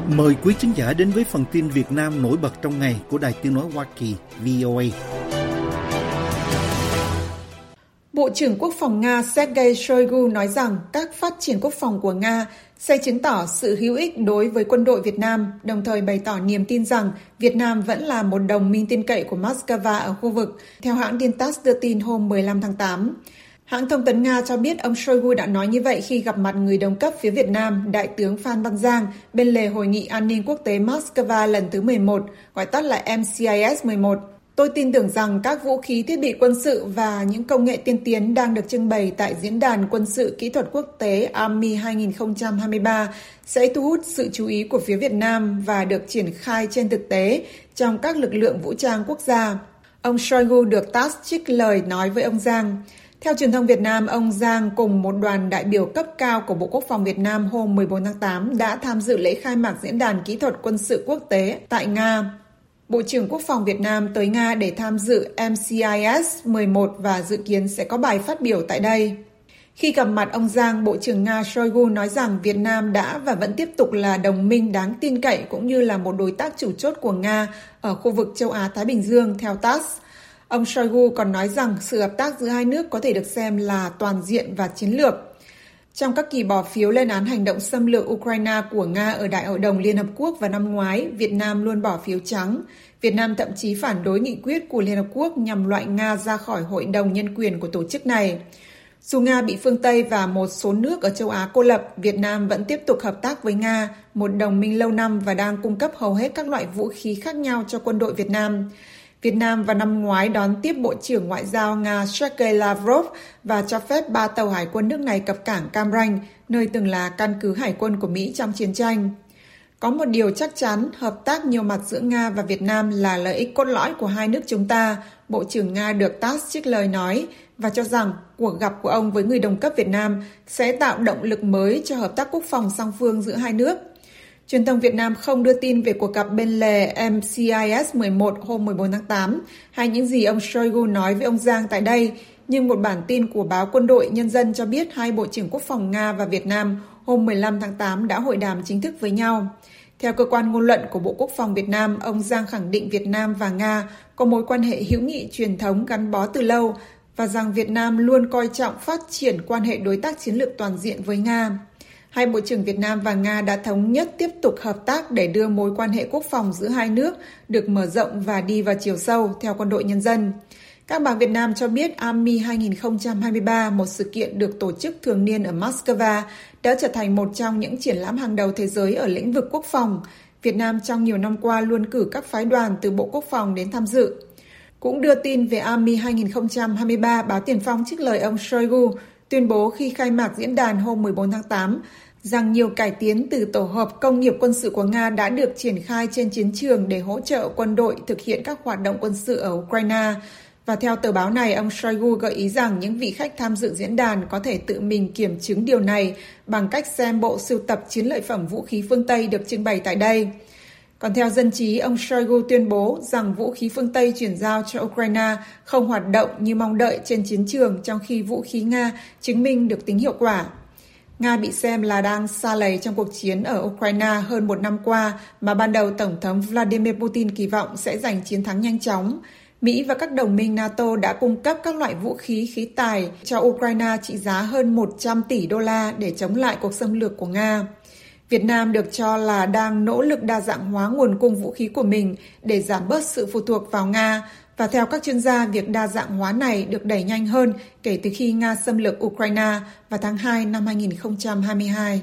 Mời quý khán giả đến với phần tin Việt Nam nổi bật trong ngày của Đài Tiếng nói Hoa Kỳ VOA. Bộ trưởng Quốc phòng Nga Sergei Shoigu nói rằng các phát triển quốc phòng của Nga sẽ chứng tỏ sự hữu ích đối với quân đội Việt Nam, đồng thời bày tỏ niềm tin rằng Việt Nam vẫn là một đồng minh tin cậy của Moscow ở khu vực, theo hãng tin TASS đưa tin hôm 15 tháng 8. Hãng thông tấn Nga cho biết ông Shoigu đã nói như vậy khi gặp mặt người đồng cấp phía Việt Nam, Đại tướng Phan Văn Giang, bên lề Hội nghị An ninh Quốc tế Moscow lần thứ 11, gọi tắt là MCIS 11. Tôi tin tưởng rằng các vũ khí thiết bị quân sự và những công nghệ tiên tiến đang được trưng bày tại Diễn đàn Quân sự Kỹ thuật Quốc tế Army 2023 sẽ thu hút sự chú ý của phía Việt Nam và được triển khai trên thực tế trong các lực lượng vũ trang quốc gia. Ông Shoigu được TASS trích lời nói với ông Giang. Theo truyền thông Việt Nam, ông Giang cùng một đoàn đại biểu cấp cao của Bộ Quốc phòng Việt Nam hôm 14 tháng 8 đã tham dự lễ khai mạc Diễn đàn Kỹ thuật Quân sự Quốc tế tại Nga. Bộ trưởng Quốc phòng Việt Nam tới Nga để tham dự MCIS 11 và dự kiến sẽ có bài phát biểu tại đây. Khi gặp mặt ông Giang, Bộ trưởng Nga Shoigu nói rằng Việt Nam đã và vẫn tiếp tục là đồng minh đáng tin cậy cũng như là một đối tác chủ chốt của Nga ở khu vực châu Á-Thái Bình Dương, theo TASS. Ông Shoigu còn nói rằng sự hợp tác giữa hai nước có thể được xem là toàn diện và chiến lược. Trong các kỳ bỏ phiếu lên án hành động xâm lược Ukraine của Nga ở Đại hội đồng Liên Hợp Quốc vào năm ngoái, Việt Nam luôn bỏ phiếu trắng. Việt Nam thậm chí phản đối nghị quyết của Liên Hợp Quốc nhằm loại Nga ra khỏi Hội đồng Nhân quyền của tổ chức này. Dù Nga bị phương Tây và một số nước ở châu Á cô lập, Việt Nam vẫn tiếp tục hợp tác với Nga, một đồng minh lâu năm và đang cung cấp hầu hết các loại vũ khí khác nhau cho quân đội Việt Nam. Việt Nam vào năm ngoái đón tiếp Bộ trưởng Ngoại giao Nga Sergei Lavrov và cho phép 3 tàu hải quân nước này cập cảng Cam Ranh, nơi từng là căn cứ hải quân của Mỹ trong chiến tranh. Có một điều chắc chắn, hợp tác nhiều mặt giữa Nga và Việt Nam là lợi ích cốt lõi của hai nước chúng ta, Bộ trưởng Nga được TASS trích lời nói, và cho rằng cuộc gặp của ông với người đồng cấp Việt Nam sẽ tạo động lực mới cho hợp tác quốc phòng song phương giữa hai nước. Truyền thông Việt Nam không đưa tin về cuộc gặp bên lề MCIS 11 hôm 14 tháng 8 hay những gì ông Shoigu nói với ông Giang tại đây, nhưng một bản tin của báo Quân đội Nhân dân cho biết hai Bộ trưởng Quốc phòng Nga và Việt Nam hôm 15 tháng 8 đã hội đàm chính thức với nhau. Theo cơ quan ngôn luận của Bộ Quốc phòng Việt Nam, ông Giang khẳng định Việt Nam và Nga có mối quan hệ hữu nghị truyền thống gắn bó từ lâu và rằng Việt Nam luôn coi trọng phát triển quan hệ đối tác chiến lược toàn diện với Nga. Hai Bộ trưởng Việt Nam và Nga đã thống nhất tiếp tục hợp tác để đưa mối quan hệ quốc phòng giữa hai nước được mở rộng và đi vào chiều sâu, theo Quân đội Nhân dân. Các báo Việt Nam cho biết Army 2023, một sự kiện được tổ chức thường niên ở Moscow, đã trở thành một trong những triển lãm hàng đầu thế giới ở lĩnh vực quốc phòng. Việt Nam trong nhiều năm qua luôn cử các phái đoàn từ Bộ Quốc phòng đến tham dự. Cũng đưa tin về Army 2023, báo Tiền Phong trích lời ông Shoigu tuyên bố khi khai mạc diễn đàn hôm 14 tháng 8 rằng nhiều cải tiến từ tổ hợp công nghiệp quân sự của Nga đã được triển khai trên chiến trường để hỗ trợ quân đội thực hiện các hoạt động quân sự ở Ukraine. Và theo tờ báo này, ông Shoigu gợi ý rằng những vị khách tham dự diễn đàn có thể tự mình kiểm chứng điều này bằng cách xem bộ sưu tập chiến lợi phẩm vũ khí phương Tây được trưng bày tại đây. Còn theo Dân trí, ông Shoigu tuyên bố rằng vũ khí phương Tây chuyển giao cho Ukraine không hoạt động như mong đợi trên chiến trường, trong khi vũ khí Nga chứng minh được tính hiệu quả. Nga bị xem là đang sa lầy trong cuộc chiến ở Ukraine hơn một năm qua mà ban đầu Tổng thống Vladimir Putin kỳ vọng sẽ giành chiến thắng nhanh chóng. Mỹ và các đồng minh NATO đã cung cấp các loại vũ khí khí tài cho Ukraine trị giá hơn 100 tỷ đô la để chống lại cuộc xâm lược của Nga. Việt Nam được cho là đang nỗ lực đa dạng hóa nguồn cung vũ khí của mình để giảm bớt sự phụ thuộc vào Nga, và theo các chuyên gia, việc đa dạng hóa này được đẩy nhanh hơn kể từ khi Nga xâm lược Ukraine vào tháng 2 năm 2022.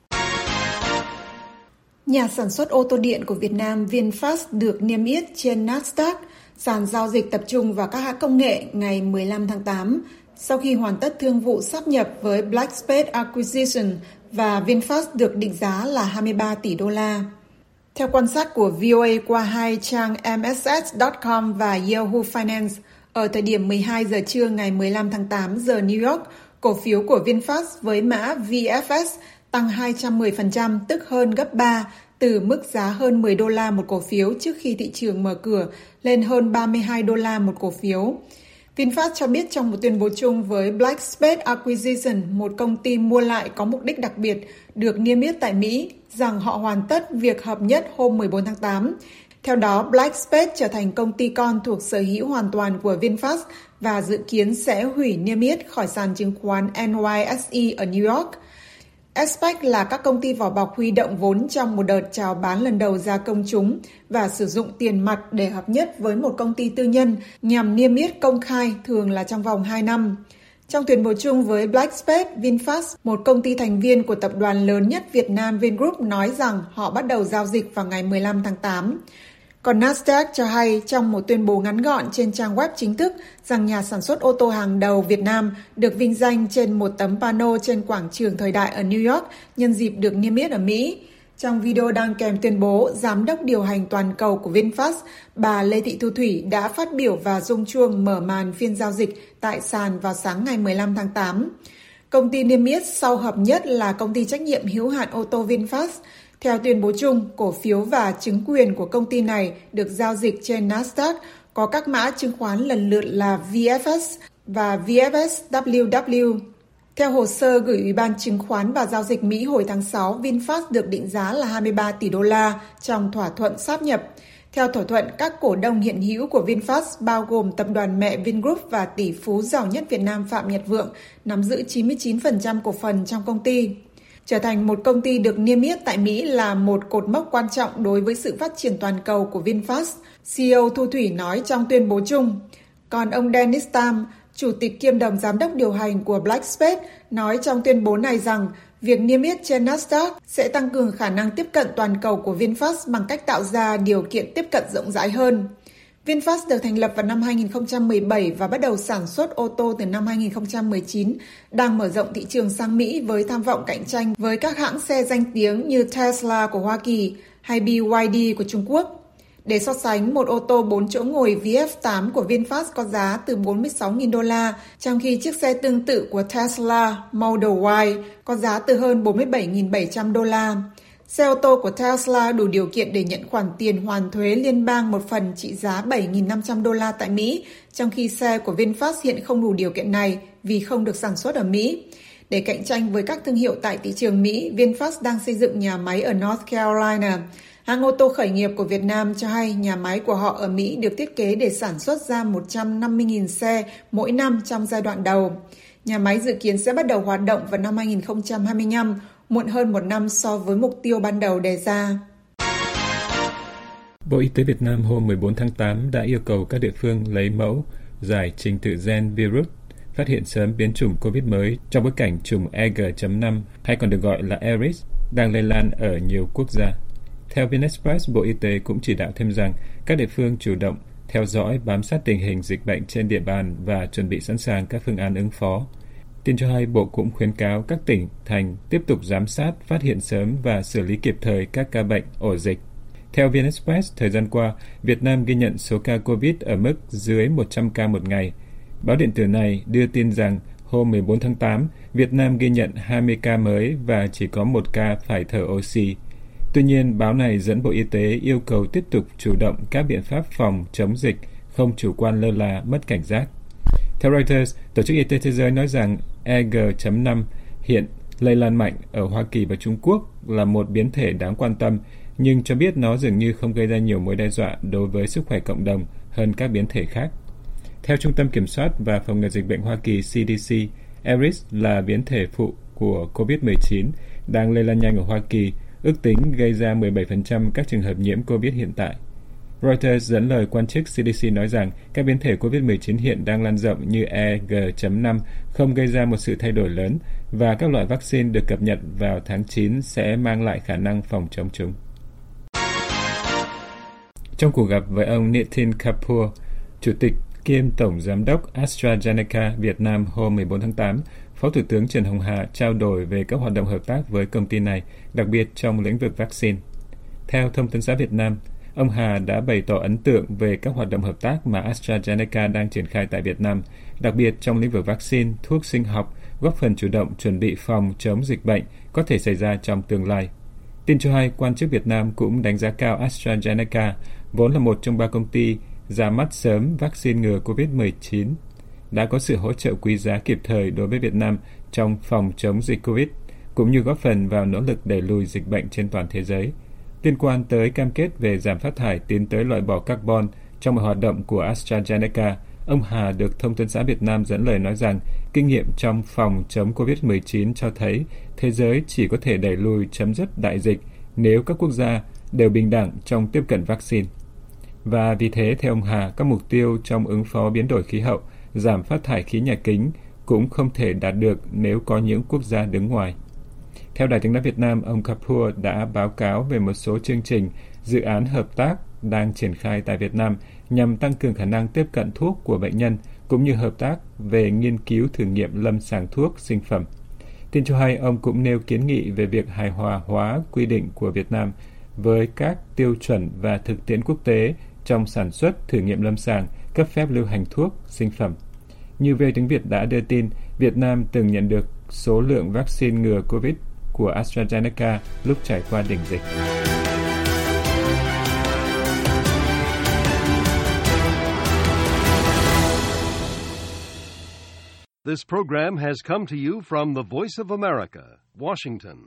Nhà sản xuất ô tô điện của Việt Nam VinFast được niêm yết trên Nasdaq, sàn giao dịch tập trung vào các hãng công nghệ, ngày 15 tháng 8, sau khi hoàn tất thương vụ sáp nhập với Blackspace Acquisition và VinFast được định giá là 23 tỷ đô la. Theo quan sát của VOA qua hai trang MSS.com và Yahoo Finance, ở thời điểm 12 giờ trưa ngày 15 tháng 8 giờ New York, cổ phiếu của VinFast với mã VFS tăng 210%, tức hơn gấp 3, từ mức giá hơn 10 đô la một cổ phiếu trước khi thị trường mở cửa lên hơn 32 đô la một cổ phiếu. VinFast cho biết trong một tuyên bố chung với Black Spade Acquisition, một công ty mua lại có mục đích đặc biệt được niêm yết tại Mỹ, rằng họ hoàn tất việc hợp nhất hôm 14 tháng 8. Theo đó, Black Spade trở thành công ty con thuộc sở hữu hoàn toàn của VinFast và dự kiến sẽ hủy niêm yết khỏi sàn chứng khoán NYSE ở New York. SPAC là các công ty vỏ bọc huy động vốn trong một đợt chào bán lần đầu ra công chúng và sử dụng tiền mặt để hợp nhất với một công ty tư nhân nhằm niêm yết công khai, thường là trong vòng 2 năm. Trong tuyên bố chung với Black Spade, VinFast, một công ty thành viên của tập đoàn lớn nhất Việt Nam Vingroup, nói rằng họ bắt đầu giao dịch vào ngày 15 tháng 8. Còn Nasdaq cho hay trong một tuyên bố ngắn gọn trên trang web chính thức rằng nhà sản xuất ô tô hàng đầu Việt Nam được vinh danh trên một tấm pano trên quảng trường Thời Đại ở New York nhân dịp được niêm yết ở Mỹ. Trong video đăng kèm tuyên bố, Giám đốc điều hành toàn cầu của VinFast, bà Lê Thị Thu Thủy đã phát biểu và rung chuông mở màn phiên giao dịch tại sàn vào sáng ngày 15 tháng 8. Công ty niêm yết sau hợp nhất là công ty trách nhiệm hữu hạn ô tô VinFast. Theo tuyên bố chung, cổ phiếu và chứng quyền của công ty này được giao dịch trên Nasdaq, có các mã chứng khoán lần lượt là VFS và VFSWW. Theo hồ sơ gửi Ủy ban Chứng khoán và Giao dịch Mỹ hồi tháng 6, VinFast được định giá là 23 tỷ đô la trong thỏa thuận sáp nhập. Theo thỏa thuận, các cổ đông hiện hữu của VinFast bao gồm tập đoàn mẹ Vingroup và tỷ phú giàu nhất Việt Nam Phạm Nhật Vượng nắm giữ 99% cổ phần trong công ty. Trở thành một công ty được niêm yết tại Mỹ là một cột mốc quan trọng đối với sự phát triển toàn cầu của VinFast, CEO Thu Thủy nói trong tuyên bố chung. Còn ông Dennis Tam, Chủ tịch kiêm đồng giám đốc điều hành của Black Spade, nói trong tuyên bố này rằng việc niêm yết trên Nasdaq sẽ tăng cường khả năng tiếp cận toàn cầu của VinFast bằng cách tạo ra điều kiện tiếp cận rộng rãi hơn. VinFast được thành lập vào năm 2017 và bắt đầu sản xuất ô tô từ năm 2019, đang mở rộng thị trường sang Mỹ với tham vọng cạnh tranh với các hãng xe danh tiếng như Tesla của Hoa Kỳ hay BYD của Trung Quốc. Để so sánh, một ô tô 4 chỗ ngồi VF8 của VinFast có giá từ 46.000 đô la, trong khi chiếc xe tương tự của Tesla Model Y có giá từ hơn 47.700 đô la. Xe ô tô của Tesla đủ điều kiện để nhận khoản tiền hoàn thuế liên bang một phần trị giá 7.500 đô la tại Mỹ, trong khi xe của VinFast hiện không đủ điều kiện này vì không được sản xuất ở Mỹ. Để cạnh tranh với các thương hiệu tại thị trường Mỹ, VinFast đang xây dựng nhà máy ở North Carolina. Hãng ô tô khởi nghiệp của Việt Nam cho hay nhà máy của họ ở Mỹ được thiết kế để sản xuất ra 150.000 xe mỗi năm trong giai đoạn đầu. Nhà máy dự kiến sẽ bắt đầu hoạt động vào năm 2025, muộn hơn một năm so với mục tiêu ban đầu đề ra. Bộ Y tế Việt Nam hôm 14 tháng 8 đã yêu cầu các địa phương lấy mẫu, giải trình tự gen virus, phát hiện sớm biến chủng COVID mới trong bối cảnh chủng EG.5 hay còn được gọi là ERIS đang lây lan ở nhiều quốc gia. Theo VnExpress, Bộ Y tế cũng chỉ đạo thêm rằng các địa phương chủ động theo dõi, bám sát tình hình dịch bệnh trên địa bàn và chuẩn bị sẵn sàng các phương án ứng phó. Tin cho hay, Bộ cũng khuyến cáo các tỉnh, thành tiếp tục giám sát, phát hiện sớm và xử lý kịp thời các ca bệnh, ổ dịch. Theo VnExpress, thời gian qua, Việt Nam ghi nhận số ca COVID ở mức dưới 100 ca một ngày. Báo điện tử này đưa tin rằng hôm 14 tháng 8, Việt Nam ghi nhận 20 ca mới và chỉ có 1 ca phải thở oxy. Tuy nhiên, báo này dẫn Bộ Y tế yêu cầu tiếp tục chủ động các biện pháp phòng chống dịch, không chủ quan lơ là, mất cảnh giác. Theo Reuters, Tổ chức Y tế Thế giới nói rằng EG.5 hiện lây lan mạnh ở Hoa Kỳ và Trung Quốc là một biến thể đáng quan tâm, nhưng cho biết nó dường như không gây ra nhiều mối đe dọa đối với sức khỏe cộng đồng hơn các biến thể khác. Theo Trung tâm Kiểm soát và Phòng ngừa Dịch bệnh Hoa Kỳ CDC, ERIS là biến thể phụ của COVID-19 đang lây lan nhanh ở Hoa Kỳ, ước tính gây ra 17% các trường hợp nhiễm COVID hiện tại. Reuters dẫn lời quan chức CDC nói rằng các biến thể COVID-19 hiện đang lan rộng như EG.5 không gây ra một sự thay đổi lớn và các loại vaccine được cập nhật vào tháng 9 sẽ mang lại khả năng phòng chống chúng. Trong cuộc gặp với ông Nitin Kapoor, Chủ tịch kiêm Tổng Giám đốc AstraZeneca Việt Nam hôm 14 tháng 8, Phó Thủ tướng Trần Hồng Hà trao đổi về các hoạt động hợp tác với công ty này, đặc biệt trong lĩnh vực vaccine. Theo Thông tấn xã Việt Nam, ông Hà đã bày tỏ ấn tượng về các hoạt động hợp tác mà AstraZeneca đang triển khai tại Việt Nam, đặc biệt trong lĩnh vực vaccine, thuốc sinh học, góp phần chủ động chuẩn bị phòng chống dịch bệnh có thể xảy ra trong tương lai. Tin cho hay, quan chức Việt Nam cũng đánh giá cao AstraZeneca, vốn là một trong 3 công ty ra mắt sớm vaccine ngừa COVID-19. đã có sự hỗ trợ quý giá kịp thời đối với Việt Nam trong phòng chống dịch COVID, cũng như góp phần vào nỗ lực đẩy lùi dịch bệnh trên toàn thế giới. Liên quan tới cam kết về giảm phát thải tiến tới loại bỏ carbon trong mọi hoạt động của AstraZeneca, ông Hà được Thông tấn xã Việt Nam dẫn lời nói rằng kinh nghiệm trong phòng chống COVID-19 cho thấy thế giới chỉ có thể đẩy lùi chấm dứt đại dịch nếu các quốc gia đều bình đẳng trong tiếp cận vaccine. Và vì thế, theo ông Hà, các mục tiêu trong ứng phó biến đổi khí hậu, giảm phát thải khí nhà kính cũng không thể đạt được nếu có những quốc gia đứng ngoài. Theo Đài Tiếng nói Việt Nam, ông Kapoor đã báo cáo về một số chương trình, dự án hợp tác đang triển khai tại Việt Nam nhằm tăng cường khả năng tiếp cận thuốc của bệnh nhân, cũng như hợp tác về nghiên cứu thử nghiệm lâm sàng thuốc, sinh phẩm. Tin cho hay, ông cũng nêu kiến nghị về việc hài hòa hóa quy định của Việt Nam với các tiêu chuẩn và thực tiễn quốc tế trong sản xuất, thử nghiệm lâm sàng, cấp phép lưu hành thuốc, sinh phẩm. Như VOV tiếng Việt đã đưa tin, Việt Nam từng nhận được số lượng vaccine ngừa COVID của AstraZeneca lúc trải qua đỉnh dịch. This program has come to you from the Voice of America, Washington.